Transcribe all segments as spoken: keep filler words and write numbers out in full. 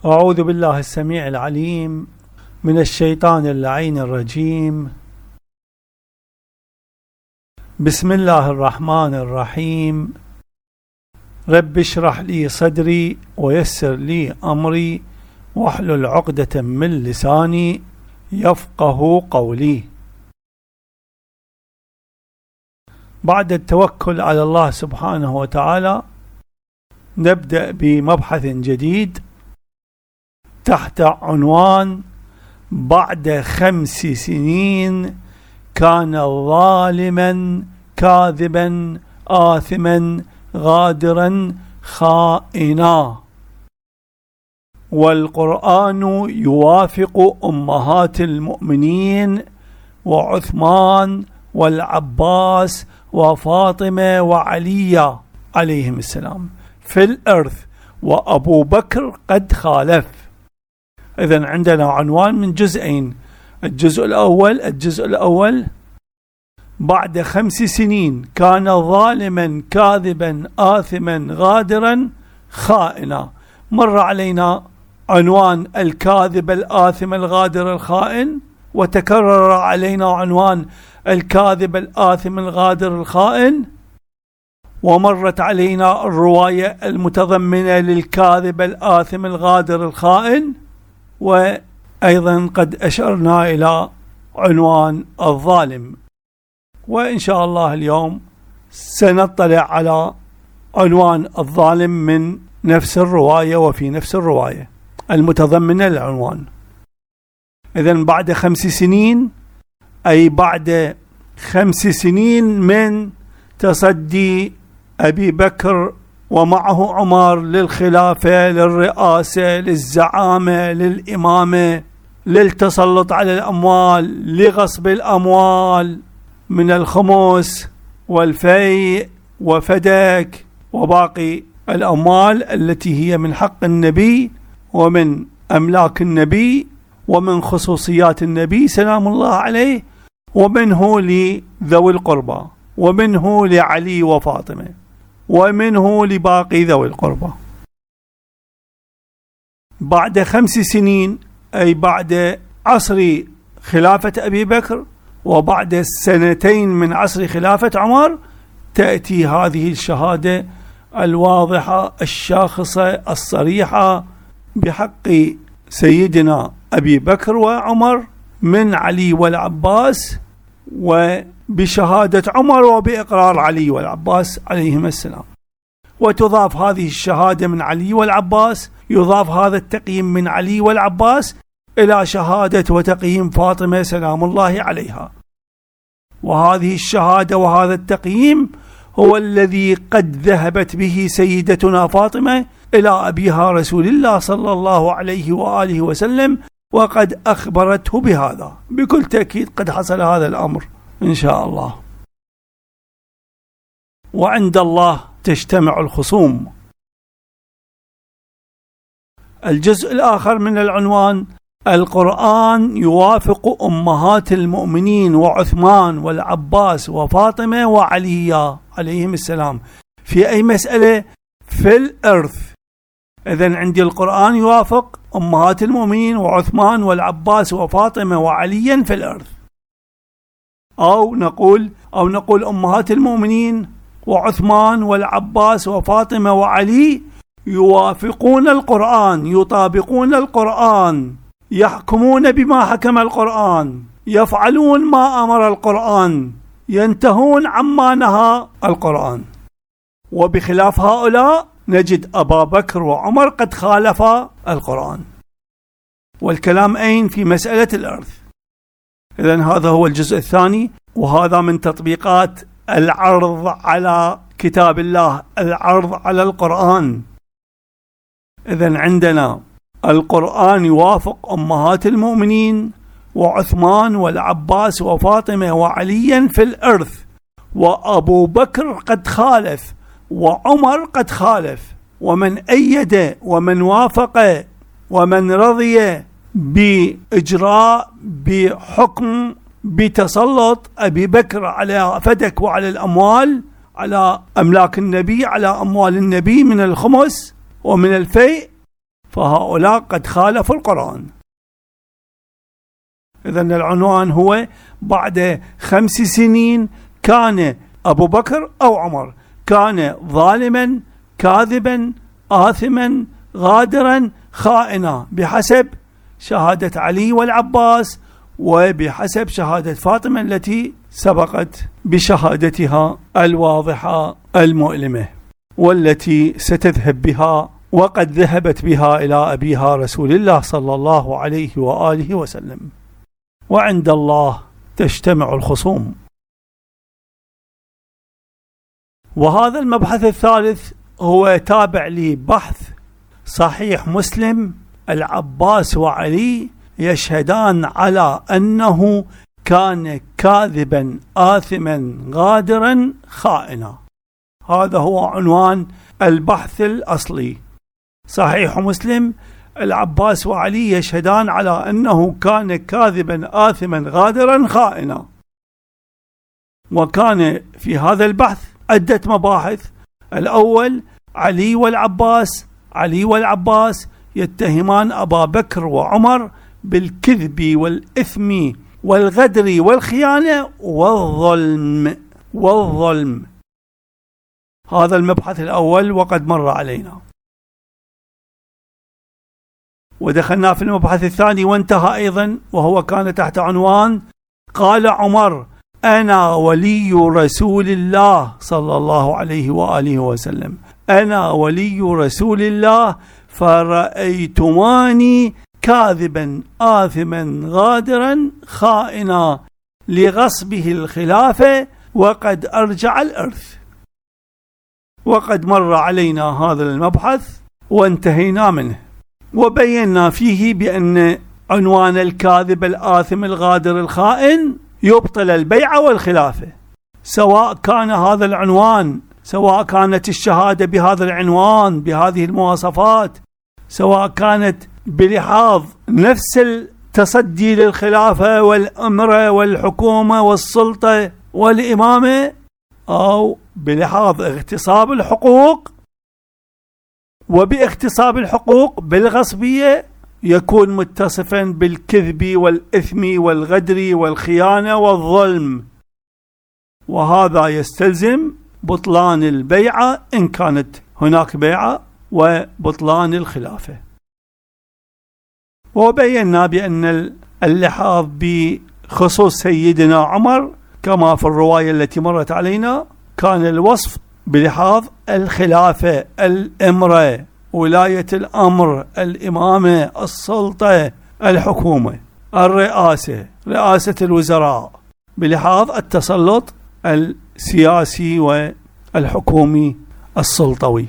أعوذ بالله السميع العليم من الشيطان اللعين الرجيم. بسم الله الرحمن الرحيم. رب اشرح لي صدري ويسر لي أمري واحلل عقدة من لساني يفقه قولي. بعد التوكل على الله سبحانه وتعالى نبدأ بمبحث جديد تحت عنوان: بعد خمس سنين كان ظالما كاذبا آثما غادرا خائنا، والقرآن يوافق أمهات المؤمنين وعثمان والعباس وفاطمة وعلي عليهم السلام في الإرث، وأبو بكر قد خالف. إذن عندنا عنوان من جزئين. الجزء الأول الجزء الأول بعد خمس سنين كان ظالما كاذبا آثما غادرا خائنا. مر علينا عنوان الكاذب الآثم الغادر الخائن، وتكرر علينا عنوان الكاذب الآثم الغادر الخائن، ومرت علينا الرواية المتضمنة للكاذب الآثم الغادر الخائن، وأيضا قد أشرنا إلى عنوان الظالم. وإن شاء الله اليوم سنطلع على عنوان الظالم من نفس الرواية وفي نفس الرواية المتضمنة للعنوان. إذن بعد خمس سنين أي بعد خمس سنين من تصدي أبي بكر ومعه عمر للخلافة، للرئاسة، للزعامة، للإمامة، للتسلط على الأموال، لغصب الأموال من الخمس والفيء وفدك وباقي الأموال التي هي من حق النبي ومن أملاك النبي ومن خصوصيات النبي سلام الله عليه، ومنه لذوي القربى، ومنه لعلي وفاطمة، ومنه لباقي ذوي القربى. بعد خمس سنين أي بعد عصر خلافة أبي بكر وبعد سنتين من عصر خلافة عمر تأتي هذه الشهادة الواضحة الشاخصة الصريحة بحق سيدنا أبي بكر وعمر من علي والعباس، وبشهادة عمر وبإقرار علي والعباس عليهم السلام. وتضاف هذه الشهادة من علي والعباس، يضاف هذا التقييم من علي والعباس إلى شهادة وتقييم فاطمة سلام الله عليها. وهذه الشهادة وهذا التقييم هو الذي قد ذهبت به سيدتنا فاطمة إلى أبيها رسول الله صلى الله عليه وآله وسلم، وقد أخبرته بهذا. بكل تأكيد قد حصل هذا الأمر إن شاء الله. وعند الله تجتمع الخصوم. الجزء الآخر من العنوان: القرآن يوافق أمهات المؤمنين وعثمان والعباس وفاطمة وعلي عليهم السلام في أي مسألة؟ في الإرث. إذن عندي القرآن يوافق أمهات المؤمنين وعثمان والعباس وفاطمة وعليا في الإرث، أو نقول أو نقول أمهات المؤمنين وعثمان والعباس وفاطمة وعلي يوافقون القرآن، يطابقون القرآن، يحكمون بما حكم القرآن، يفعلون ما أمر القرآن، ينتهون عما نهى القرآن. وبخلاف هؤلاء نجد أبا بكر وعمر قد خالفا القرآن. والكلام أين؟ في مسألة الإرث. إذن هذا هو الجزء الثاني، وهذا من تطبيقات العرض على كتاب الله، العرض على القرآن. إذن عندنا القرآن يوافق أمهات المؤمنين وعثمان والعباس وفاطمة وعليا في الإرث، وأبو بكر قد خالف وعمر قد خالف، ومن أيد ومن وافق ومن رضي بإجراء بحكم بتسلط أبي بكر على فدك وعلى الأموال، على أملاك النبي، على أموال النبي من الخمس ومن الفيء، فهؤلاء قد خالفوا القرآن. إذن العنوان هو: بعد خمس سنين كان أبو بكر أو عمر كان ظالما كاذبا آثما غادرا خائنا، بحسب شهادة علي والعباس وبحسب شهادة فاطمة التي سبقت بشهادتها الواضحة المؤلمة، والتي ستذهب بها وقد ذهبت بها إلى أبيها رسول الله صلى الله عليه وآله وسلم. وعند الله تجتمع الخصوم. وهذا المبحث الثالث هو تابع لبحث صحيح مسلم: العباس وعلي يشهدان على أنه كان كاذبا آثما غادرا خائنا. هذا هو عنوان البحث الأصلي. صحيح مسلم: العباس وعلي يشهدان على أنه كان كاذبا آثما غادرا خائنا. وكان في هذا البحث عدة مباحث. الأول: علي والعباس علي والعباس يتهمان أبا بكر وعمر بالكذب والإثم والغدر والخيانة والظلم والظلم هذا المبحث الأول وقد مر علينا. ودخلنا في المبحث الثاني وانتهى أيضا، وهو كان تحت عنوان: قال عمر: أنا ولي رسول الله صلى الله عليه وآله وسلم، أنا ولي رسول الله، فرأيتماني كاذبا آثما غادرا خائنا لغصبه الخلافة وقد أرجع الإرث. وقد مر علينا هذا المبحث وانتهينا منه، وبينا فيه بأن عنوان الكاذب الآثم الغادر الخائن يبطل البيعة والخلافة، سواء كان هذا العنوان، سواء كانت الشهادة بهذا العنوان بهذه المواصفات، سواء كانت بلحاظ نفس التصدي للخلافة والأمرة والحكومة والسلطة والإمامة، أو بلحاظ اغتصاب الحقوق. وباغتصاب الحقوق بالغصبية يكون متصفا بالكذب والإثم والغدر والخيانة والظلم، وهذا يستلزم بطلان البيعة إن كانت هناك بيعة، وبطلان الخلافة. وبينا بأن اللحاظ بخصوص سيدنا عمر كما في الرواية التي مرت علينا كان الوصف بلحاظ الخلافة، الإمرة، ولاية الأمر، الإمامة، السلطة، الحكومة، الرئاسة، رئاسة الوزراء، بلحاظ التسلط السياسي والحكومي السلطوي.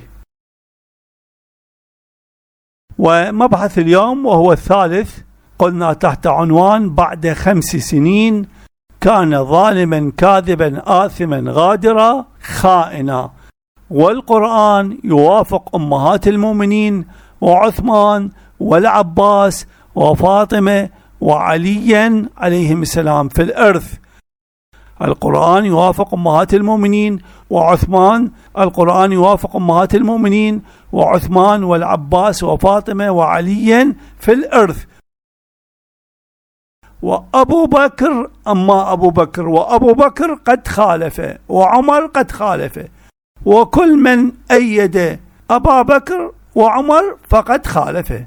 ومبحث اليوم وهو الثالث قلنا تحت عنوان: بعد خمس سنين كان ظالما كاذبا آثما غادرا خائنا. والقرآن يوافق أمهات المؤمنين وعثمان والعباس وفاطمة وعليا عليهم السلام في الإرث. القرآن يوافق أمهات المؤمنين وعثمان القرآن يوافق أمهات المؤمنين وعثمان والعباس وفاطمة وعليا في الإرث. وأبو بكر أما أبو بكر وأبو بكر قد خالف، وعمر قد خالف، وكل من أيد أبا بكر وعمر فقد خالفه.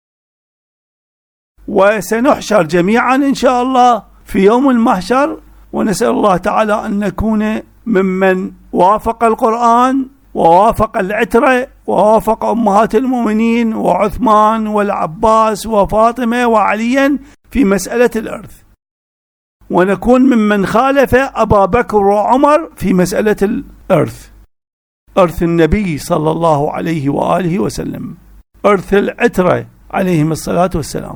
وسنحشر جميعا إن شاء الله في يوم المحشر، ونسأل الله تعالى أن نكون ممن وافق القرآن ووافق العترة ووافق أمهات المؤمنين وعثمان والعباس وفاطمة وعليا في مسألة الإرث، ونكون ممن خالف أبا بكر وعمر في مسألة الإرث، إرث النبي صلى الله عليه وآله وسلم، إرث العترة عليهم الصلاة والسلام.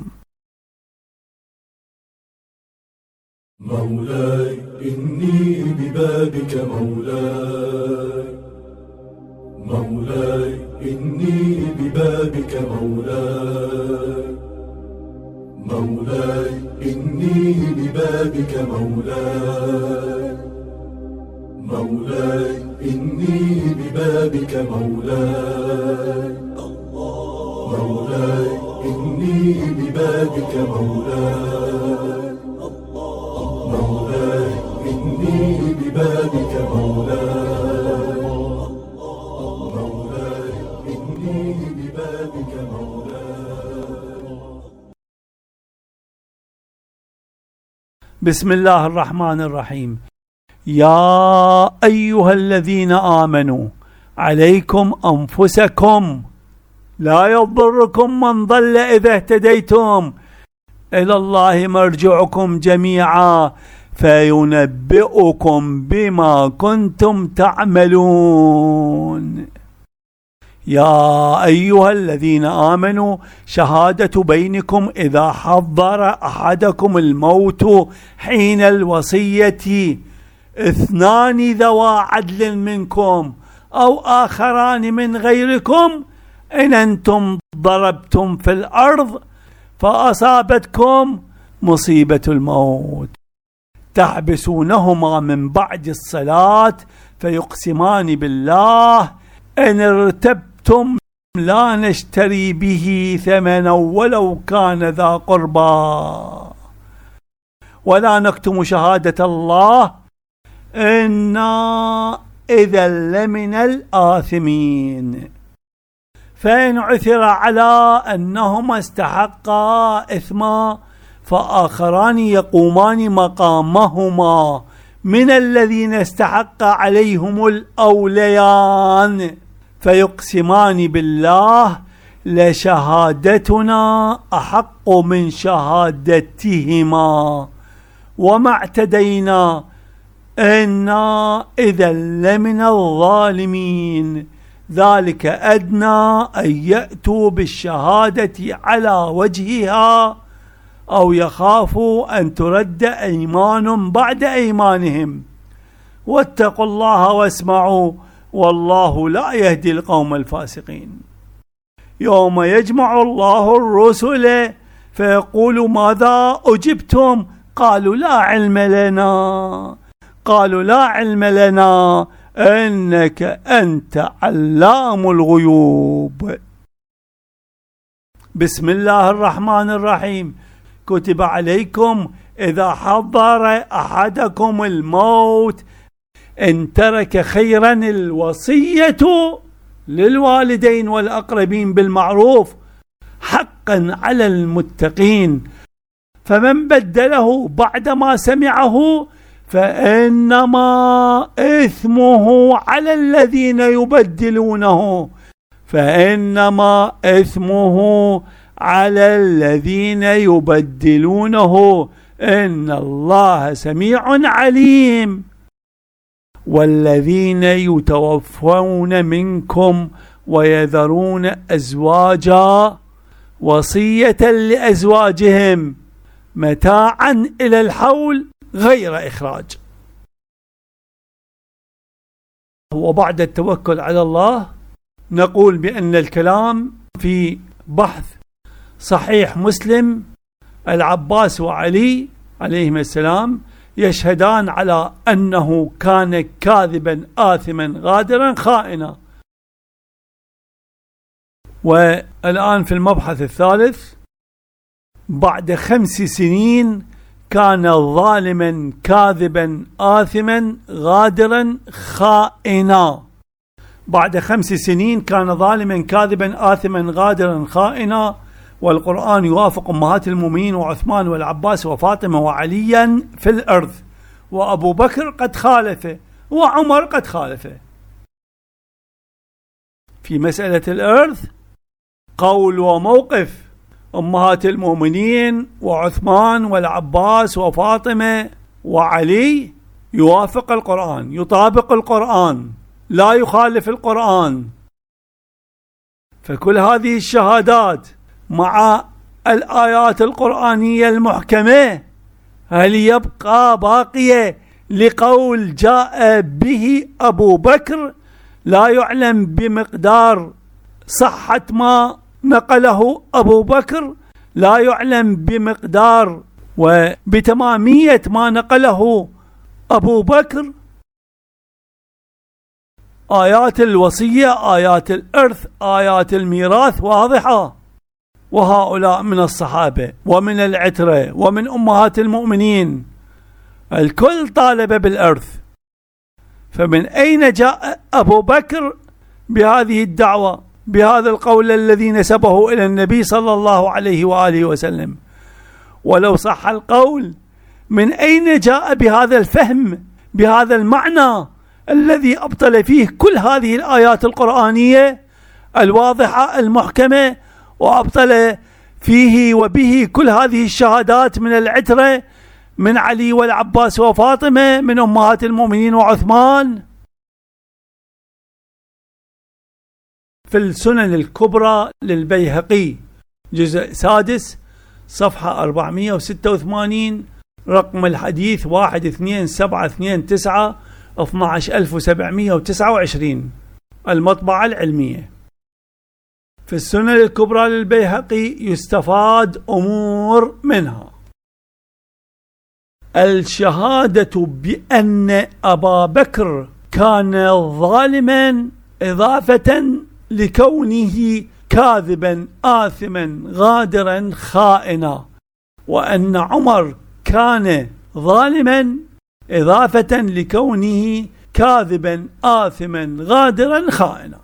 مولاي إني ببابك مولاي، مولاي إني ببابك مولاي، مولاي إني ببابك مولاي، مولاي إني ببابك مولاي، مولاي ببابك مولاي، مولاي إني ببابك مولاي، مولاي إني ببابك مولاي. بسم الله الرحمن الرحيم. يا أيها الذين آمنوا عليكم أنفسكم لا يضركم من ضل إذا اهتديتم إلى الله مرجعكم جميعا فينبئكم بما كنتم تعملون. يا أيها الذين آمنوا شهادة بينكم إذا حضر أحدكم الموت حين الوصية اثنان ذوى عدل منكم أو آخران من غيركم إن أنتم ضربتم في الأرض فأصابتكم مصيبة الموت تحبسونهما من بعد الصلاة فيقسمان بالله إن ارتبتم لا نشتري به ثمنا ولو كان ذا قربى ولا نكتم شهادة الله إنا إذا لمن الآثمين. فإن عثر على أنهما استحقا إثما فآخران يقومان مقامهما من الذين استحق عليهم الأوليان فيقسمان بالله لشهادتنا أحق من شهادتهما وما اعتدينا إنا إذا لمن الظالمين. ذلك أدنى أن يأتوا بالشهادة على وجهها أو يخافوا أن ترد أيمان بعد أيمانهم واتقوا الله واسمعوا والله لا يهدي القوم الفاسقين. يوم يجمع الله الرسل فيقول ماذا أجبتم قالوا لا علم لنا قالوا لا علم لنا إنك أنت علام الغيوب. بسم الله الرحمن الرحيم. كتب عليكم إذا حضر أحدكم الموت إن ترك خيرا الوصية للوالدين والأقربين بالمعروف حقا على المتقين فمن بدله بعدما سمعه فإنما إثمه على الذين يبدلونه فإنما إثمه على الذين يبدلونه إن الله سميع عليم. والذين يتوفون منكم ويذرون أزواجا وصية لأزواجهم متاعا إلى الحول غير إخراج. وبعد التوكل على الله نقول بأن الكلام في بحث صحيح مسلم العباس وعلي عليهما السلام يشهدان على أنه كان كاذبا آثما غادرا خائنا. والآن في المبحث الثالث بعد خمس سنين كان ظالما كاذبا آثما غادرا خائنا. بعد خمس سنين كان ظالما كاذبا آثما غادرا خائنا. والقرآن يوافق أمهات المؤمنين وعثمان والعباس وفاطمة وعليا في الأرض وأبو بكر قد خالفه وعمر قد خالفه. في مسألة الإرث قول وموقف أمهات المؤمنين وعثمان والعباس وفاطمة وعلي يوافق القرآن يطابق القرآن لا يخالف القرآن. فكل هذه الشهادات مع الآيات القرآنية المحكمة هل يبقى باقية لقول جاء به أبو بكر لا يعلم بمقدار صحة ما نقله أبو بكر لا يعلم بمقدار وبتمامية ما نقله أبو بكر. آيات الوصية آيات الإرث آيات الميراث واضحة وهؤلاء من الصحابة ومن العترة ومن أمهات المؤمنين، الكل طالب بالإرث. فمن أين جاء أبو بكر بهذه الدعوة، بهذا القول الذي نسبه إلى النبي صلى الله عليه وآله وسلم؟ ولو صح القول، من أين جاء بهذا الفهم، بهذا المعنى الذي أبطل فيه كل هذه الآيات القرآنية الواضحة المحكمة، وأبطل فيه وبه كل هذه الشهادات من العترة، من علي والعباس وفاطمة، من أمهات المؤمنين وعثمان؟ في السنن الكبرى للبيهقي جزء سادس صفحة أربعمائة وستة وثمانين، رقم الحديث واحد اثنين سبعة اثنين تسعة اثني عشر ألف وسبعمائة وتسعة وعشرين، المطبعة العلمية. في السنن الكبرى للبيهقي يستفاد أمور منها: الشهادة بأن أبا بكر كان ظالما إضافة لكونه كاذبا آثما غادرا خائنا، وأن عمر كان ظالما إضافة لكونه كاذبا آثما غادرا خائنا.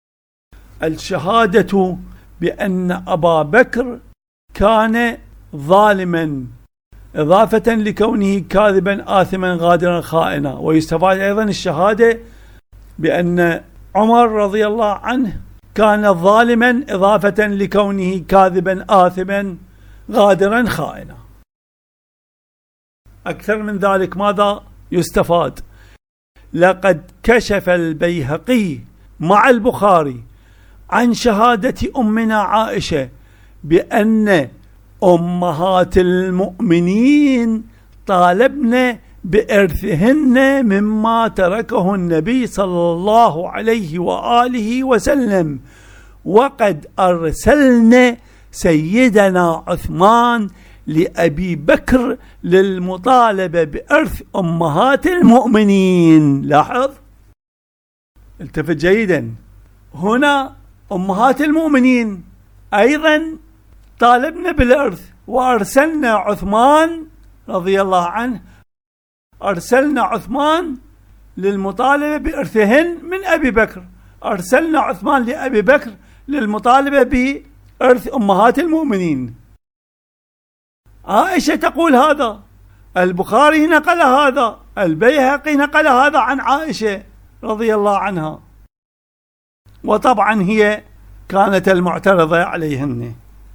الشهادة بأن أبا بكر كان ظالما إضافة لكونه كاذبا آثما غادرا خائنا. ويستفاد أيضا الشهادة بأن عمر رضي الله عنه كان ظالما إضافة لكونه كاذبا آثما غادرا خائنا. أكثر من ذلك ماذا يستفاد؟ لقد كشف البيهقي مع البخاري عن شهادة أمنا عائشة بأن أمهات المؤمنين طالبن بإرثهن مما تركه النبي صلى الله عليه وآله وسلم، وقد أرسلن سيدنا عثمان لأبي بكر للمطالبة بإرث أمهات المؤمنين. لاحظ، التفت جيدا، هنا أمهات المؤمنين أيضا طالبنا بالإرث، وأرسلنا عثمان رضي الله عنه، أرسلنا عثمان للمطالبة بإرثهن من أبي بكر، أرسلنا عثمان لأبي بكر للمطالبة بإرث أمهات المؤمنين. عائشة تقول هذا، البخاري نقل هذا، البيهقي نقل هذا عن عائشة رضي الله عنها، وطبعا هي كانت المعترضة عليهن.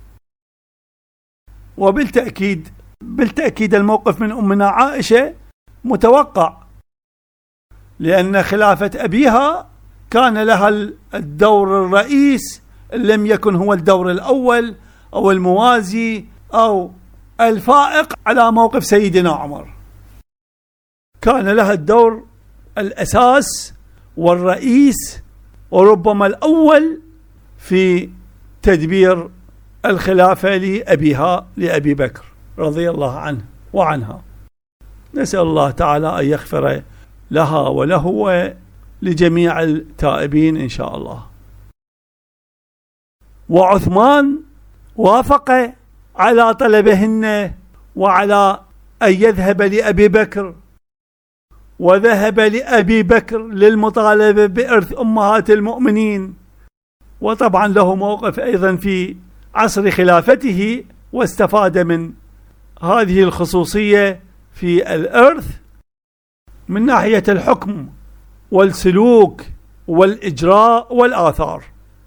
وبالتأكيد بالتأكيد الموقف من أمنا عائشة متوقع، لأن خلافة أبيها كان لها الدور الرئيس، لم يكن هو الدور الأول أو الموازي أو الفائق على موقف سيدنا عمر. كان لها الدور الأساس والرئيس وربما الأول في تدبير الخلافة لأبيها لأبي بكر رضي الله عنه وعنها. نسأل الله تعالى أن يغفر لها وله ولجميع التائبين إن شاء الله. وعثمان وافق على طلبهن وعلى أن يذهب لأبي بكر، وذهب لأبي بكر للمطالبة بإرث أمهات المؤمنين، وطبعا له موقف أيضا في عصر خلافته، واستفاد من هذه الخصوصية في الإرث من ناحية الحكم والسلوك والإجراء والآثار.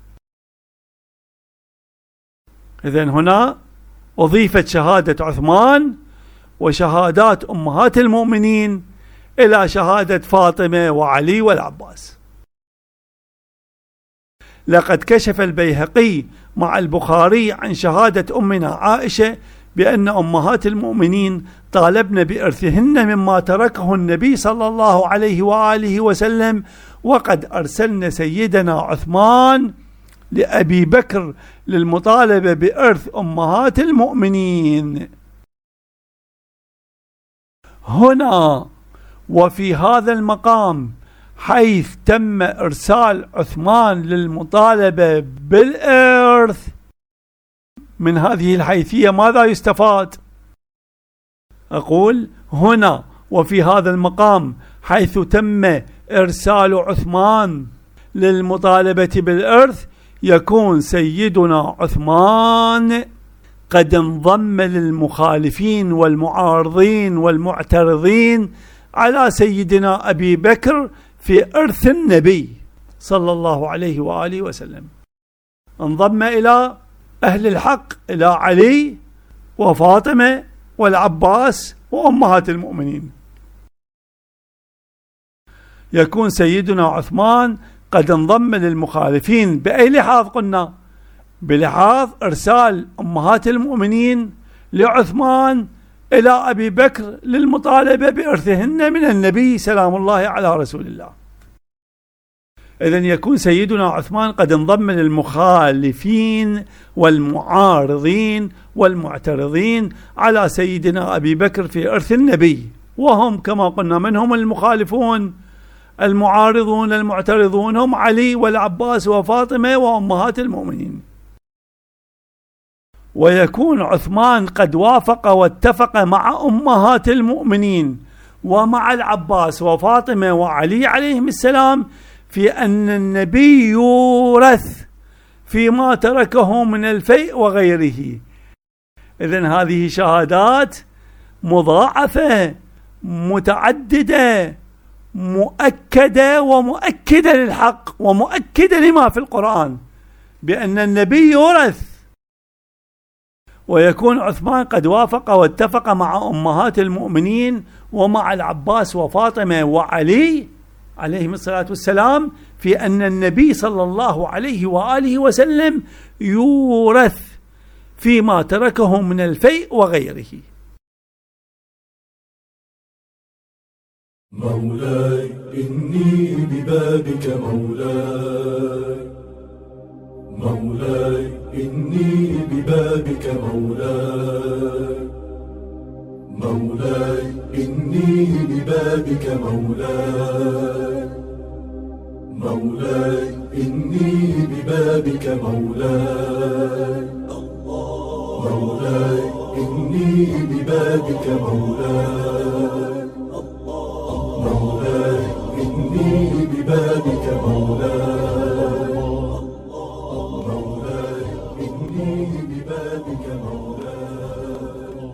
إذن هنا أضيفت شهادة عثمان وشهادات أمهات المؤمنين إلى شهادة فاطمة وعلي والعباس. لقد كشف البيهقي مع البخاري عن شهادة أمنا عائشة بأن أمهات المؤمنين طالبن بإرثهن مما تركه النبي صلى الله عليه وآله وسلم، وقد أرسلن سيدنا عثمان لأبي بكر للمطالبة بإرث أمهات المؤمنين. هنا وفي هذا المقام حيث تم إرسال عثمان للمطالبة بالإرث من هذه الحيثية ماذا يستفاد؟ أقول هنا وفي هذا المقام حيث تم إرسال عثمان للمطالبة بالإرث، يكون سيدنا عثمان قد انضم للمخالفين والمعارضين والمعترضين على سيدنا أبي بكر في إرث النبي صلى الله عليه وآله وسلم. انضم إلى أهل الحق، إلى علي وفاطمة والعباس وأمهات المؤمنين. يكون سيدنا عثمان قد انضم للمخالفين بأي لحاظ؟ قلنا بلحاظ إرسال أمهات المؤمنين لعثمان إلى أبي بكر للمطالبة بإرثهن من النبي سلام الله على رسول الله. إذن يكون سيدنا عثمان قد انضم للمخالفين والمعارضين والمعترضين على سيدنا أبي بكر في إرث النبي، وهم كما قلنا منهم المخالفون المعارضون المعترضون هم علي والعباس وفاطمة وأمهات المؤمنين. ويكون عثمان قد وافق واتفق مع أمهات المؤمنين ومع العباس وفاطمة وعلي عليهم السلام في أن النبي يورث فيما تركه من الفيء وغيره. إذن هذه شهادات مضاعفة متعددة مؤكدة ومؤكدة للحق ومؤكدة لما في القرآن بأن النبي يورث. ويكون عثمان قد وافق واتفق مع أمهات المؤمنين ومع العباس وفاطمة وعلي عليهم الصلاة والسلام في أن النبي صلى الله عليه وآله وسلم يورث فيما تركه من الفيء وغيره. مولاي إني ببابك مولاي، مولاي إني ببابك مولاي، مولاي إني ببابك مولاي، مولاي إني ببابك مولاي، مولاي إني ببابك مولاي، مولاي إني ببابك مولاي، مولاي إني ببابك مولاي.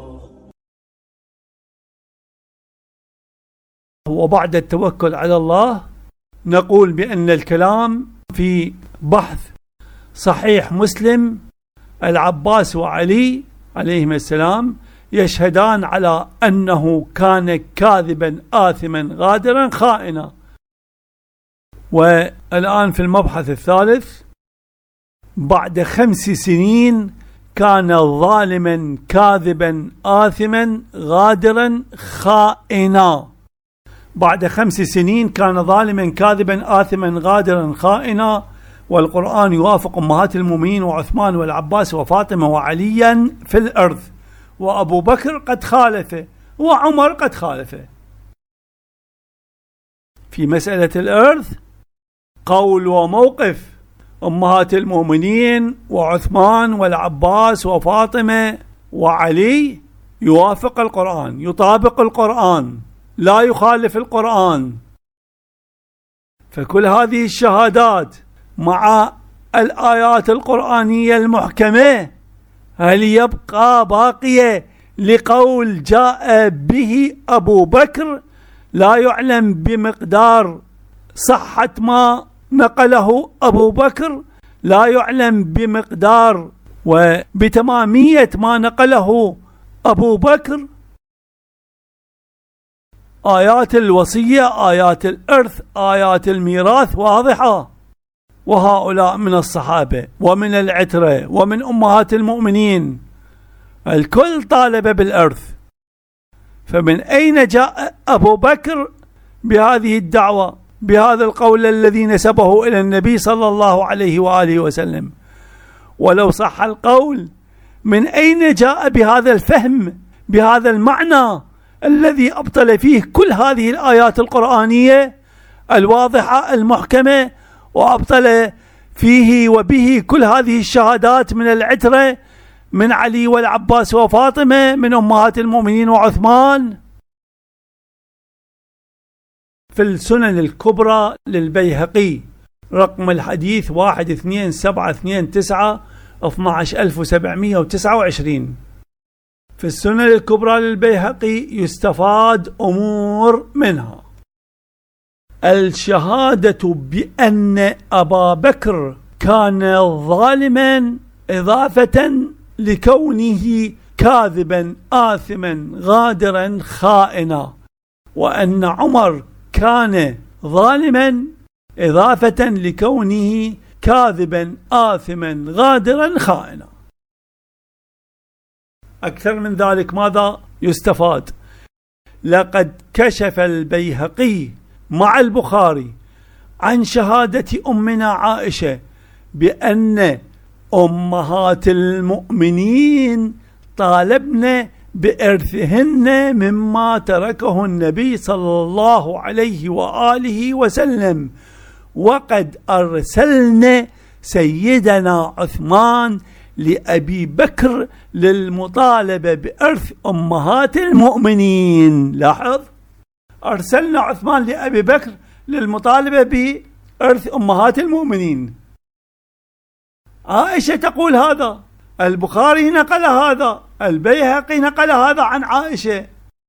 وبعد التوكل على الله نقول بأن الكلام في بحث صحيح مسلم العباس وعلي عليهم السلام يشهدان على أنه كان كاذبا آثما غادرا خائنا. والآن في المبحث الثالث بعد خمس سنين كان ظالما كاذبا آثما غادرا خائنا. بعد خمس سنين كان ظالما كاذبا آثما غادرا خائنا، والقرآن يوافق أمهات المؤمنين وعثمان والعباس وفاطمة وعليا في الأرض، وأبو بكر قد خالفه وعمر قد خالفه. في مسألة الإرث قول وموقف أمهات المؤمنين وعثمان والعباس وفاطمة وعلي يوافق القرآن، يطابق القرآن، لا يخالف القرآن. فكل هذه الشهادات مع الآيات القرآنية المحكمة هل يبقى باقية لقول جاء به أبو بكر لا يعلم بمقدار صحة ما نقله أبو بكر، لا يعلم بمقدار وبتمامية ما نقله أبو بكر. آيات الوصية، آيات الإرث، آيات الميراث واضحة، وهؤلاء من الصحابة ومن العترة ومن أمهات المؤمنين الكل طالب بالإرث. فمن أين جاء أبو بكر بهذه الدعوة، بهذا القول الذي نسبه إلى النبي صلى الله عليه وآله وسلم؟ ولو صح القول من أين جاء بهذا الفهم، بهذا المعنى الذي أبطل فيه كل هذه الآيات القرآنية الواضحة المحكمة، وأبطل فيه وبه كل هذه الشهادات من العترة من علي والعباس وفاطمة من أمهات المؤمنين وعثمان؟ في السنن الكبرى للبيهقي رقم الحديث واحد اثنين سبعة اثنين تسعة اثناعش ألف وسبعمائة وتسعة وعشرين. في السنن الكبرى للبيهقي يستفاد أمور منها: الشهادة بأن أبا بكر كان ظالما إضافة لكونه كاذبا آثما غادرا خائنا، وأن عمر كان ظالما إضافة لكونه كاذبا آثما غادرا خائنا. أكثر من ذلك ماذا يستفاد؟ لقد كشف البيهقي مع البخاري عن شهادة أمنا عائشة بأن أمهات المؤمنين طالبن بإرثهن مما تركه النبي صلى الله عليه وآله وسلم، وقد أرسلن سيدنا عثمان لأبي بكر للمطالبة بإرث أمهات المؤمنين. لاحظ، أرسلنا عثمان لأبي بكر للمطالبة بإرث أمهات المؤمنين. عائشة تقول هذا، البخاري نقل هذا، البيهقي نقل هذا عن عائشة،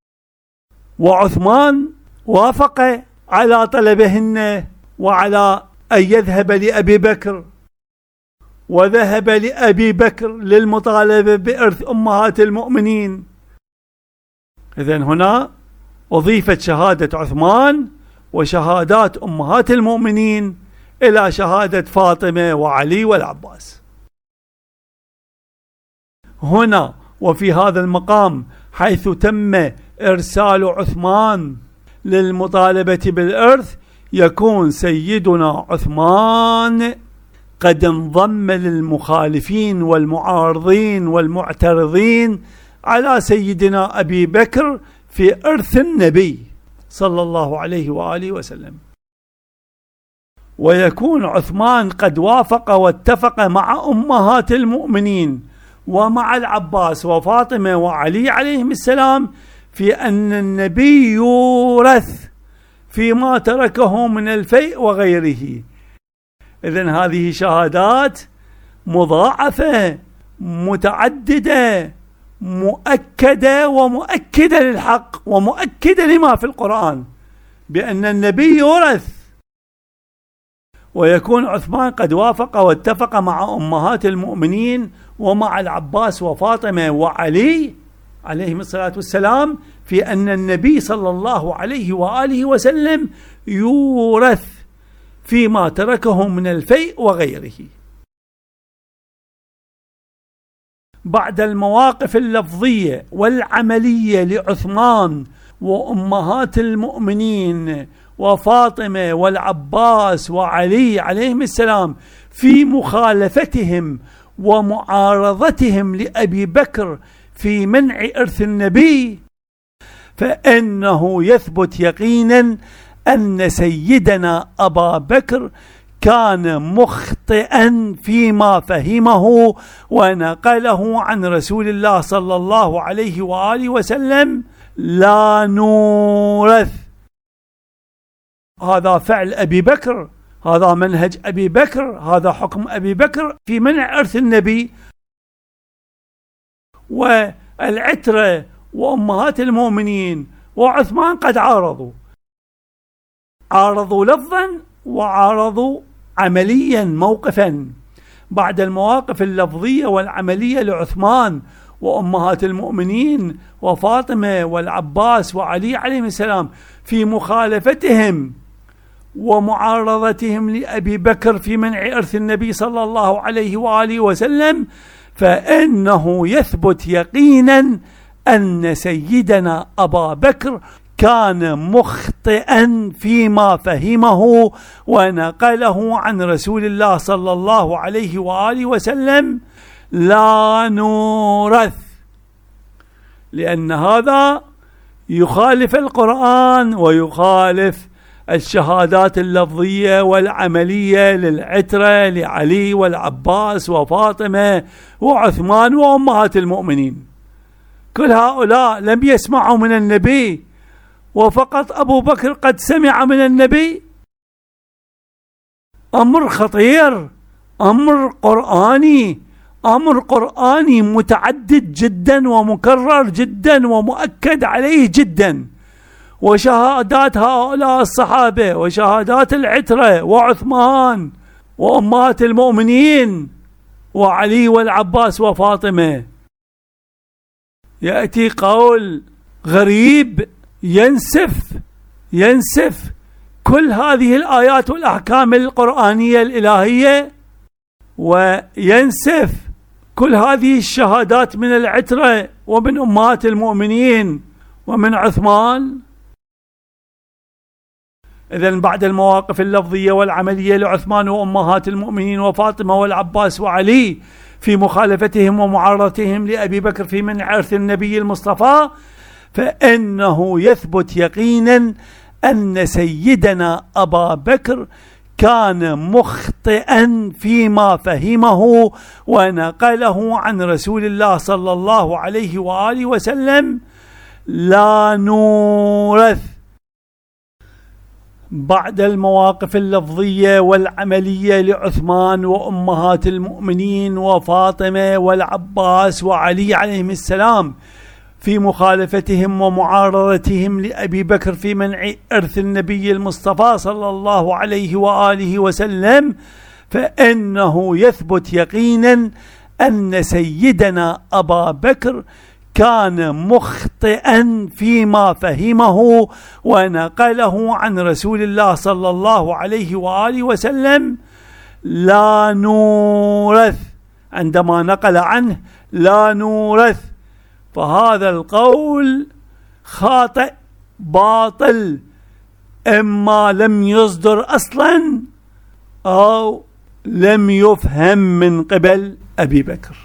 وعثمان وافق على طلبهن وعلى أن يذهب لأبي بكر، وذهب لأبي بكر للمطالبة بإرث أمهات المؤمنين. إذن هنا أضيفت شهادة عثمان وشهادات أمهات المؤمنين إلى شهادة فاطمة وعلي والعباس. هنا وفي هذا المقام حيث تم إرسال عثمان للمطالبة بالإرث، يكون سيدنا عثمان قد انضم للمخالفين والمعارضين والمعترضين على سيدنا أبي بكر في إرث النبي صلى الله عليه وآله وسلم، ويكون عثمان قد وافق واتفق مع أمهات المؤمنين ومع العباس وفاطمة وعلي عليهم السلام في أن النبي يورث فيما تركه من الفيء وغيره. إذن هذه شهادات مضاعفة متعددة مؤكدة ومؤكدة للحق ومؤكدة لما في القرآن بأن النبي يورث. ويكون عثمان قد وافق واتفق مع أمهات المؤمنين ومع العباس وفاطمة وعلي عليهم الصلاة والسلام في أن النبي صلى الله عليه وآله وسلم يورث فيما تركه من الفيء وغيره. بعد المواقف اللفظية والعملية لعثمان وأمهات المؤمنين وفاطمة والعباس وعلي عليهم السلام في مخالفتهم ومعارضتهم لأبي بكر في منع إرث النبي، فإنه يثبت يقينا أن سيدنا أبا بكر كان مخطئا فيما فهمه ونقله عن رسول الله صلى الله عليه وآله وسلم: لا نورث. هذا فعل أبي بكر، هذا منهج أبي بكر، هذا حكم أبي بكر في منع إرث النبي. والعترة وأمهات المؤمنين وعثمان قد عارضوا، عارضوا لفظا وعارضوا عمليا موقفا. بعد المواقف اللفظية والعملية لعثمان وأمهات المؤمنين وفاطمة والعباس وعلي عليهم السلام في مخالفتهم ومعارضتهم لأبي بكر في منع إرث النبي صلى الله عليه وآله وسلم، فإنه يثبت يقينا أن سيدنا أبا بكر كان مخطئا فيما فهمه ونقله عن رسول الله صلى الله عليه وآله وسلم: لا نورث. لأن هذا يخالف القرآن ويخالف الشهادات اللفظية والعملية للعترة لعلي والعباس وفاطمة وعثمان وأمهات المؤمنين. كل هؤلاء لم يسمعوا من النبي، وفقط أبو بكر قد سمع من النبي. أمر خطير، أمر قرآني، أمر قرآني متعدد جدا ومكرر جدا ومؤكد عليه جدا. وشهادات هؤلاء الصحابة وشهادات العترة وعثمان وأمهات المؤمنين وعلي والعباس وفاطمة. يأتي قول غريب ينسف ينسف كل هذه الآيات والأحكام القرآنية الإلهية، وينسف كل هذه الشهادات من العترة ومن أمهات المؤمنين ومن عثمان. إذن بعد المواقف اللفظية والعملية لعثمان وأمهات المؤمنين وفاطمة والعباس وعلي في مخالفتهم ومعارضتهم لأبي بكر في منع إرث النبي المصطفى، فإنه يثبت يقينا أن سيدنا أبا بكر كان مخطئا فيما فهمه ونقله عن رسول الله صلى الله عليه وآله وسلم. لا نورث بعد المواقف اللفظية والعملية لعثمان وأمهات المؤمنين وفاطمة والعباس وعلي عليهم السلام في مخالفتهم ومعارضتهم لأبي بكر في منع إرث النبي المصطفى صلى الله عليه وآله وسلم، فإنه يثبت يقينا أن سيدنا أبا بكر كان مخطئا فيما فهمه ونقله عن رسول الله صلى الله عليه وآله وسلم. لا نورث، عندما نقل عنه لا نورث، فهذا القول خاطئ باطل، إما لم يصدر أصلا أو لم يفهم من قبل أبي بكر.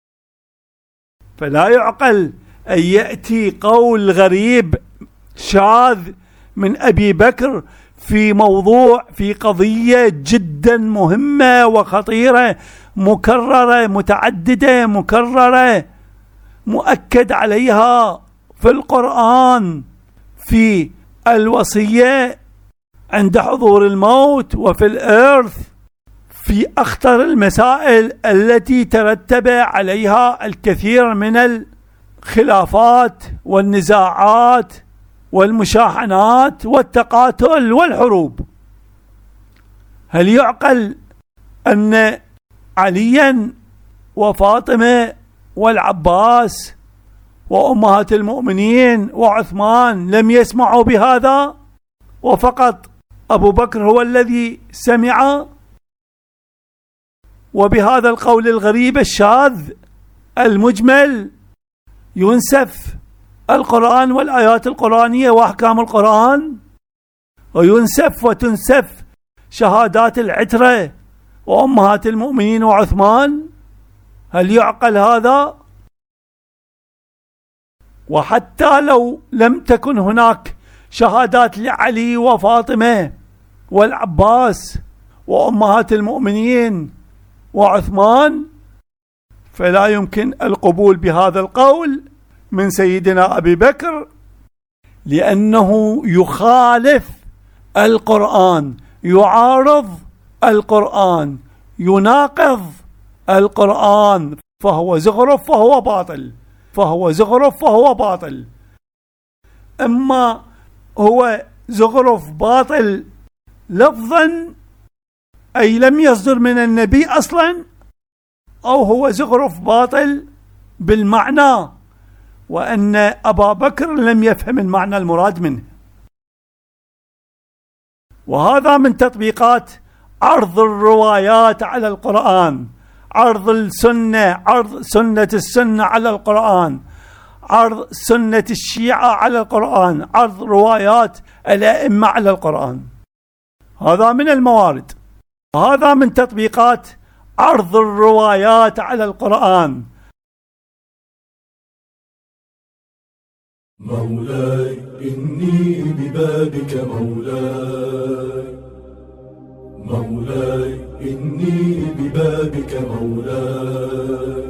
فلا يعقل أن يأتي قول غريب شاذ من أبي بكر في موضوع في قضية جدا مهمة وخطيرة مكررة متعددة مكررة مؤكد عليها في القرآن، في الوصية عند حضور الموت، وفي الإرث، في أخطر المسائل التي ترتب عليها الكثير من الخلافات والنزاعات والمشاحنات والتقاتل والحروب. هل يعقل أن عليا وفاطمة والعباس وأمهات المؤمنين وعثمان لم يسمعوا بهذا، وفقط أبو بكر هو الذي سمع؟ وبهذا القول الغريب الشاذ المجمل ينسف القرآن والآيات القرآنية وأحكام القرآن، وينسف وتنسف شهادات العترة وأمهات المؤمنين وعثمان. هل يعقل هذا؟ وحتى لو لم تكن هناك شهادات لعلي وفاطمة والعباس وأمهات المؤمنين وعثمان، فلا يمكن القبول بهذا القول من سيدنا أبي بكر، لأنه يخالف القرآن، يعارض القرآن، يناقض القرآن، فهو زخرف فهو باطل، فهو زخرف فهو باطل. أما هو زخرف باطل لفظا أي لم يصدر من النبي أصلا، أو هو زخرف باطل بالمعنى وأن أبا بكر لم يفهم المعنى المراد منه. وهذا من تطبيقات عرض الروايات على القرآن، عرض السنة، عرض سنة السنة على القرآن، عرض سنة الشيعة على القرآن، عرض روايات الأئمة على القرآن. هذا من الموارد، هذا من تطبيقات عرض الروايات على القرآن. مولاي إني ببابك مولاي مولاي إني ببابك مولاي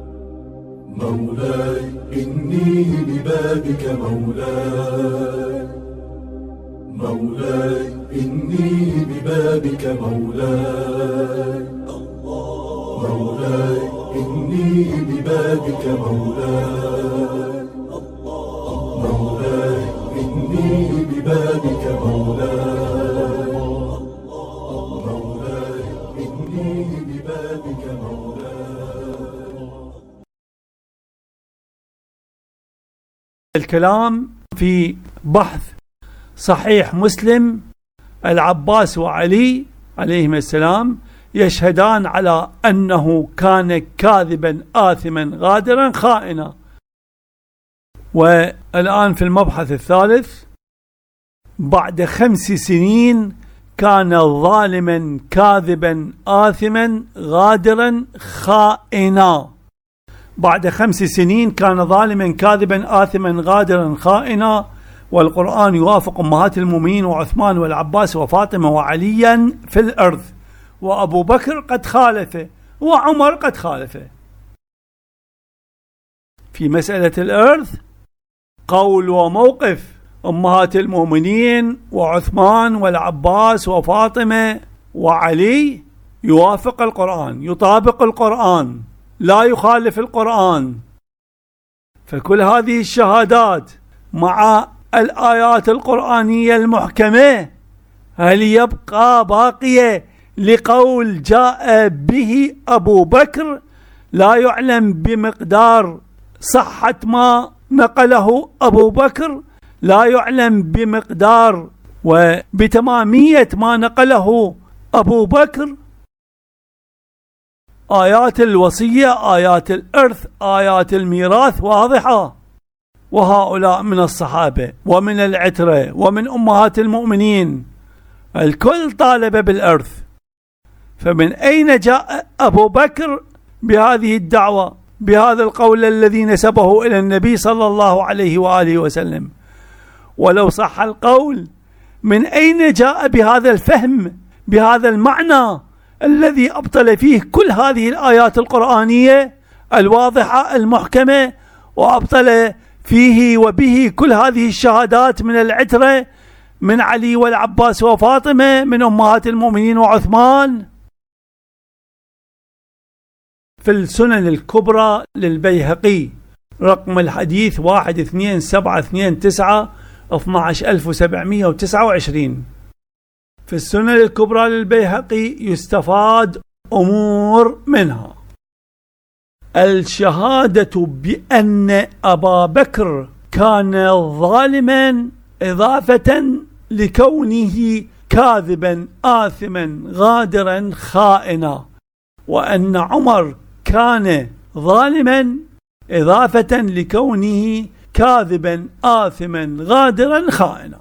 مولاي إني ببابك مولاي مولاي إني ببابك مولاي مولاي إني ببابك مولاي مولاي إني ببابك مولاي مولاي إني ببابك مولاي. الكلام في بحث صحيح مسلم. العباس وعلي عليهما السلام يشهدان على أنه كان كاذبا آثما غادرا خائنا. والآن في المبحث الثالث: بعد خمس سنين كان ظالما كاذبا آثما غادرا خائنا. بعد خمس سنين كان ظالما كاذبا آثما غادرا خائنا. والقرآن يوافق أمهات المؤمنين وعثمان والعباس وفاطمة وعليا في الأرض، وأبو بكر قد خالفه، وعمر قد خالفه. في مسألة الإرث قول وموقف أمهات المؤمنين وعثمان والعباس وفاطمة وعلي يوافق القرآن، يطابق القرآن، لا يخالف القرآن. فكل هذه الشهادات مع الآيات القرآنية المحكمة هل يبقى باقية لقول جاء به أبو بكر لا يعلم بمقدار صحة ما نقله أبو بكر، لا يعلم بمقدار وبتمامية ما نقله أبو بكر؟ آيات الوصية، آيات الإرث، آيات الميراث واضحة، وهؤلاء من الصحابة ومن العترة ومن أمهات المؤمنين الكل طالب بالإرث. فمن أين جاء أبو بكر بهذه الدعوة، بهذا القول الذي نسبه إلى النبي صلى الله عليه وآله وسلم؟ ولو صح القول من أين جاء بهذا الفهم، بهذا المعنى الذي أبطل فيه كل هذه الآيات القرآنية الواضحة المحكمة، وأبطل فيه وبه كل هذه الشهادات من العترة، من علي والعباس وفاطمة، من أمهات المؤمنين وعثمان؟ في السنن الكبرى للبيهقي رقم الحديث واحد اثنين سبعة اثنين تسعة اثناعش ألف وسبعمائة وتسعة وعشرين. في السنن الكبرى للبيهقي يستفاد أمور منها: الشهادة بأن أبا بكر كان ظالما إضافة لكونه كاذبا آثما غادرا خائنا، وأن عمر كان ظالما إضافة لكونه كاذبا آثما غادرا خائنا.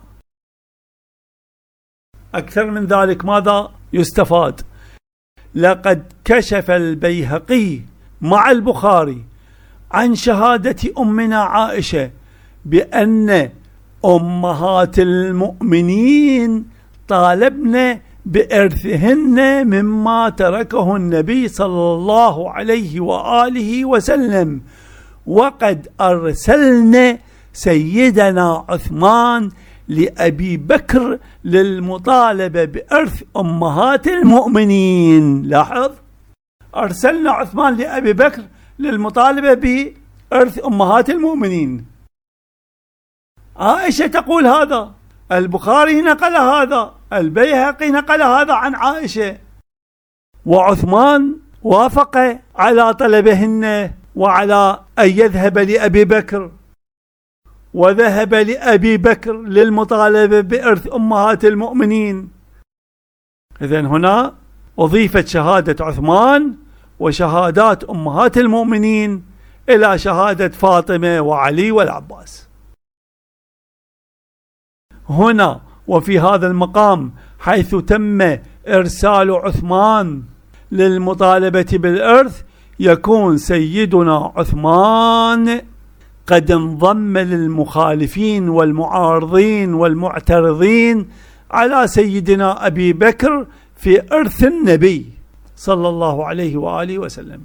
أكثر من ذلك ماذا يستفاد؟ لقد كشف البيهقي مع البخاري عن شهادة أمنا عائشة بأن أمهات المؤمنين طالبن بإرثهن مما تركه النبي صلى الله عليه وآله وسلم، وقد أرسلن سيدنا عثمان لأبي بكر للمطالبة بإرث أمهات المؤمنين. لاحظ، أرسلنا عثمان لأبي بكر للمطالبة بإرث أمهات المؤمنين. عائشة تقول هذا، البخاري نقل هذا، البيهقي نقل هذا عن عائشة، وعثمان وافق على طلبهن وعلى أن يذهب لأبي بكر، وذهب لأبي بكر للمطالبة بإرث أمهات المؤمنين. إذن هنا أضيفت شهادة عثمان وشهادات أمهات المؤمنين إلى شهادة فاطمة وعلي والعباس. هنا وفي هذا المقام حيث تم إرسال عثمان للمطالبة بالإرث، يكون سيدنا عثمان قد انضم للمخالفين والمعارضين والمعترضين على سيدنا أبي بكر في إرث النبي صلى الله عليه وآله وسلم،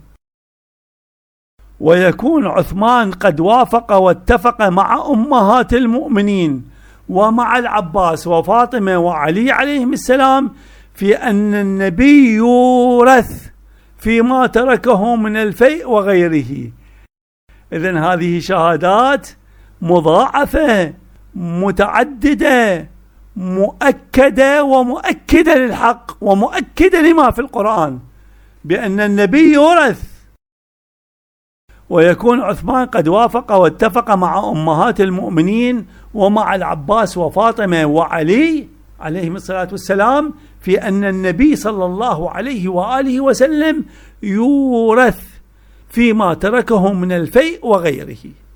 ويكون عثمان قد وافق واتفق مع أمهات المؤمنين ومع العباس وفاطمة وعلي عليهم السلام في أن النبي يورث فيما تركه من الفيء وغيره. إذن هذه شهادات مضاعفة متعددة مؤكدة ومؤكدة للحق ومؤكدة لما في القرآن بأن النبي يورث. ويكون عثمان قد وافق واتفق مع أمهات المؤمنين ومع العباس وفاطمة وعلي عليهم الصلاة والسلام في أن النبي صلى الله عليه وآله وسلم يورث فيما تركه من الفيء وغيره.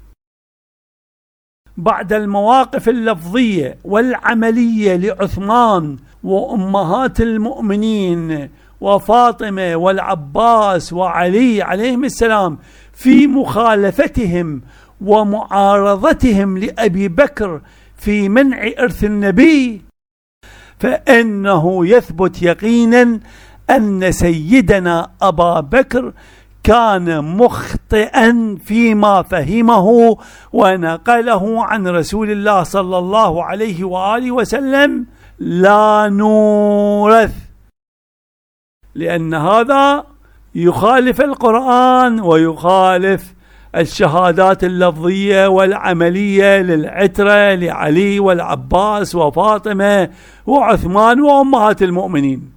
بعد المواقف اللفظية والعملية لعثمان وأمهات المؤمنين وفاطمة والعباس وعلي عليهم السلام في مخالفتهم ومعارضتهم لأبي بكر في منع إرث النبي، فإنه يثبت يقينا أن سيدنا أبا بكر كان مخطئا فيما فهمه ونقله عن رسول الله صلى الله عليه وآله وسلم: لا نورث، لأن هذا يخالف القرآن ويخالف الشهادات اللفظية والعملية للعترة لعلي والعباس وفاطمة وعثمان وأمهات المؤمنين.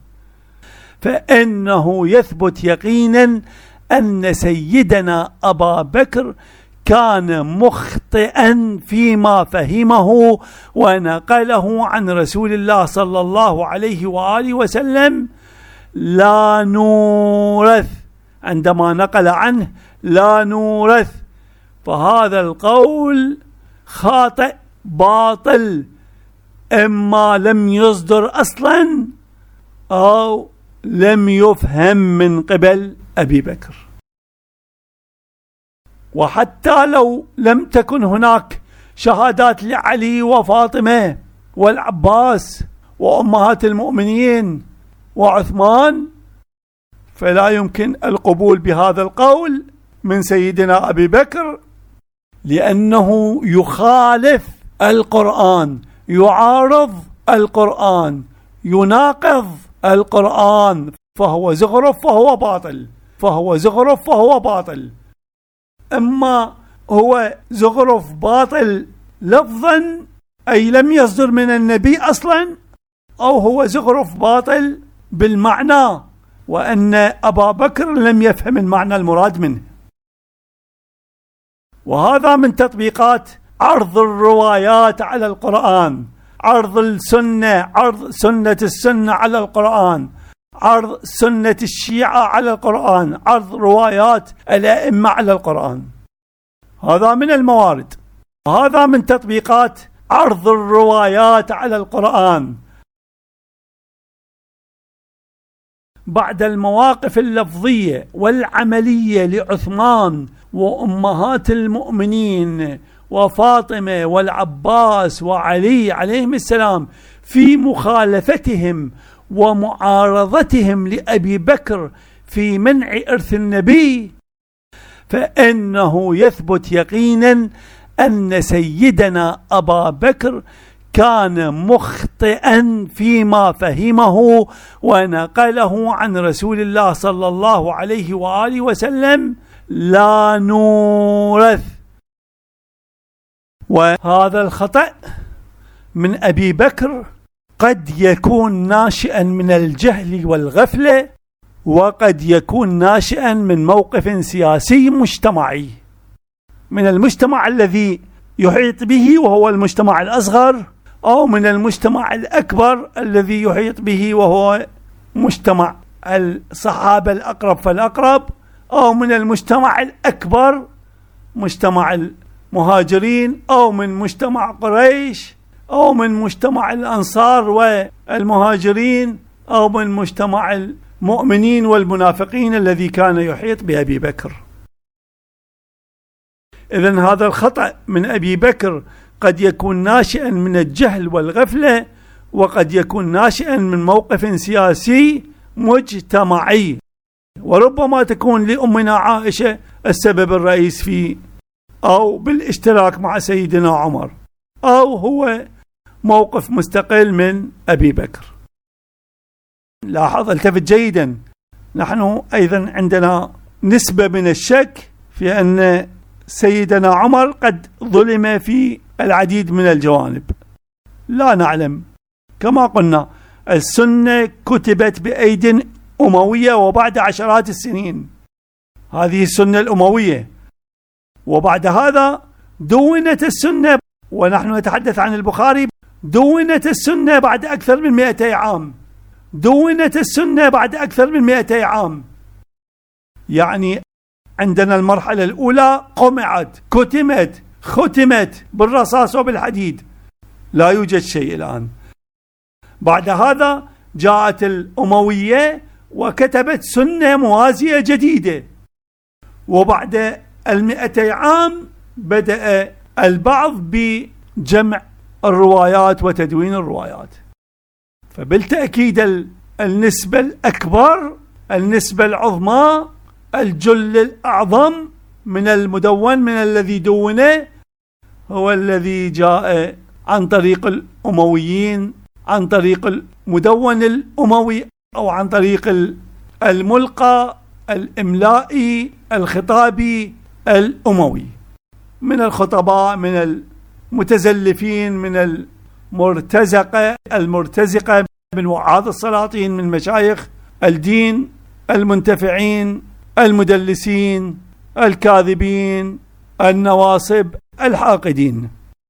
فإنه يثبت يقينا أن سيدنا أبا بكر كان مخطئا فيما فهمه ونقله عن رسول الله صلى الله عليه وآله وسلم: لا نورث، عندما نقل عنه لا نورث، فهذا القول خاطئ باطل، إما لم يصدر أصلا أو لم يفهم من قبل أبي بكر. وحتى لو لم تكن هناك شهادات لعلي وفاطمة والعباس وأمهات المؤمنين وعثمان، فلا يمكن القبول بهذا القول من سيدنا أبي بكر، لأنه يخالف القرآن، يعارض القرآن، يناقض القرآن، فهو زخرف فهو باطل، فهو زخرف فهو باطل. أما هو زخرف باطل لفظا أي لم يصدر من النبي أصلا، أو هو زخرف باطل بالمعنى وأن أبا بكر لم يفهم المعنى المراد منه. وهذا من تطبيقات عرض الروايات على القرآن، عرض السنة، عرض سنة السنة على القرآن، عرض سنة الشيعة على القرآن، عرض روايات الأئمة على القرآن. هذا من الموارد، هذا من تطبيقات عرض الروايات على القرآن. بعد المواقف اللفظية والعملية لعثمان وأمهات المؤمنين وفاطمة والعباس وعلي عليهم السلام في مخالفتهم ومعارضتهم لأبي بكر في منع إرث النبي، فإنه يثبت يقينا أن سيدنا أبا بكر كان مخطئا فيما فهمه ونقله عن رسول الله صلى الله عليه وآله وسلم: لا نورث. وهذا الخطأ من أبي بكر قد يكون ناشئا من الجهل والغفلة، وقد يكون ناشئا من موقف سياسي مجتمعي من المجتمع الذي يحيط به وهو المجتمع الأصغر، أو من المجتمع الأكبر الذي يحيط به وهو مجتمع الصحابة الأقرب فالأقرب، أو من المجتمع الأكبر مجتمع المهاجرين، أو من مجتمع قريش، أو من مجتمع الأنصار والمهاجرين، أو من مجتمع المؤمنين والمنافقين الذي كان يحيط بأبي بكر. إذن هذا الخطأ من أبي بكر قد يكون ناشئا من الجهل والغفلة، وقد يكون ناشئا من موقف سياسي مجتمعي، وربما تكون لأمنا عائشة السبب الرئيس فيه، أو بالاشتراك مع سيدنا عمر، أو هو موقف مستقل من أبي بكر. لاحظ، التفت جيدا، نحن أيضا عندنا نسبة من الشك في أن سيدنا عمر قد ظلم في العديد من الجوانب، لا نعلم. كما قلنا السنة كتبت بأيد أموية وبعد عشرات السنين، هذه السنة الأموية، وبعد هذا دونت السنة، ونحن نتحدث عن البخاري، دونت السنة بعد أكثر من مئتي عام، دونت السنة بعد أكثر من مئتي عام. يعني عندنا المرحلة الأولى قمعت، كتمت، ختمت بالرصاص وبالحديد، لا يوجد شيء الآن. بعد هذا جاءت الأموية وكتبت سنة موازية جديدة، وبعد المئتي عام بدأ البعض بجمع الروايات وتدوين الروايات. فبالتأكيد النسبة الأكبر، النسبة العظمى، الجل الأعظم من المدون، من الذي دونه، هو الذي جاء عن طريق الأمويين، عن طريق المدون الأموي، أو عن طريق الملقى الإملائي الخطابي الأموي، من الخطباء، من المتزلفين، من المرتزقة المرتزقة، من وعاظ السلاطين، من مشايخ الدين المنتفعين، المدلسين، الكاذبين، النواصب، الحاقدين.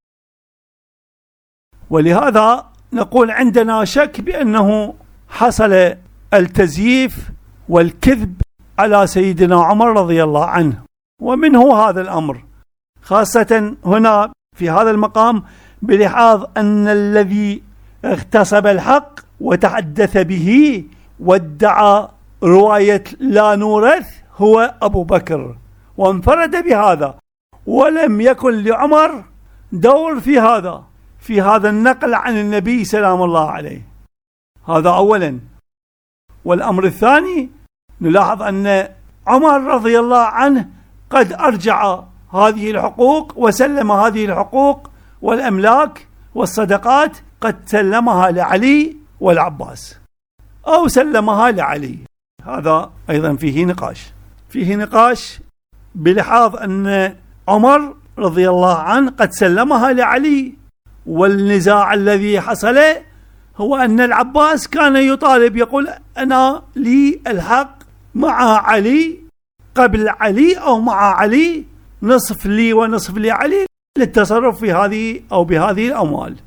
ولهذا نقول عندنا شك بأنه حصل التزييف والكذب على سيدنا عمر رضي الله عنه، ومنه هذا الأمر، خاصة هنا في هذا المقام، بلحاظ أن الذي اغتصب الحق وتحدث به وادعى رواية لا نورث هو أبو بكر، وانفرد بهذا، ولم يكن لعمر دور في هذا في هذا النقل عن النبي سلام الله عليه. هذا أولا. والأمر الثاني، نلاحظ أن عمر رضي الله عنه قد أرجع هذه الحقوق وسلم هذه الحقوق والأملاك والصدقات، قد سلمها لعلي والعباس، أو سلمها لعلي. هذا أيضا فيه نقاش فيه نقاش بلحاظ أن عمر رضي الله عنه قد سلمها لعلي، والنزاع الذي حصل هو أن العباس كان يطالب، يقول أنا لي الحق مع علي، قبل علي أو مع علي، نصف لي ونصف لعلي للتصرف في هذه أو بهذه الأموال،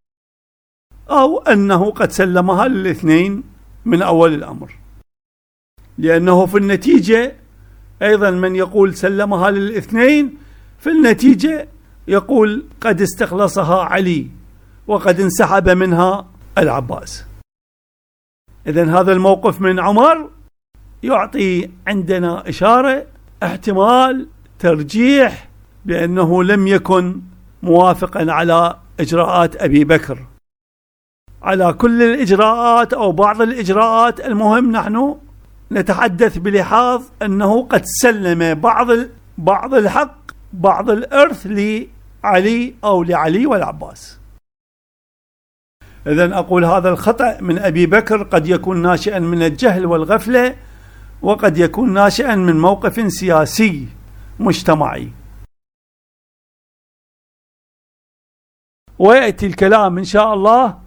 أو أنه قد سلمها للاثنين من أول الأمر. لأنه في النتيجة أيضا من يقول سلمها للاثنين، في النتيجة يقول قد استخلصها علي وقد انسحب منها العباس. إذن هذا الموقف من عمر يعطي عندنا إشارة، احتمال ترجيح بأنه لم يكن موافقا على إجراءات أبي بكر، على كل الإجراءات أو بعض الإجراءات. المهم نحن نتحدث بلحاظ أنه قد سلم بعض بعض الحق، بعض الإرث لعلي أو لعلي والعباس. إذن أقول هذا الخطأ من أبي بكر قد يكون ناشئا من الجهل والغفلة، وقد يكون ناشئا من موقف سياسي مجتمعي. ويأتي الكلام إن شاء الله.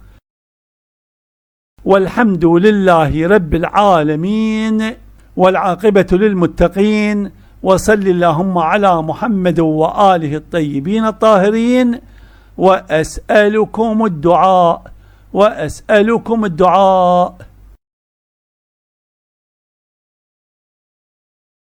والحمد لله رب العالمين، والعاقبة للمتقين، وصل اللهم على محمد وآله الطيبين الطاهرين. وأسألكم الدعاء وأسألكم الدعاء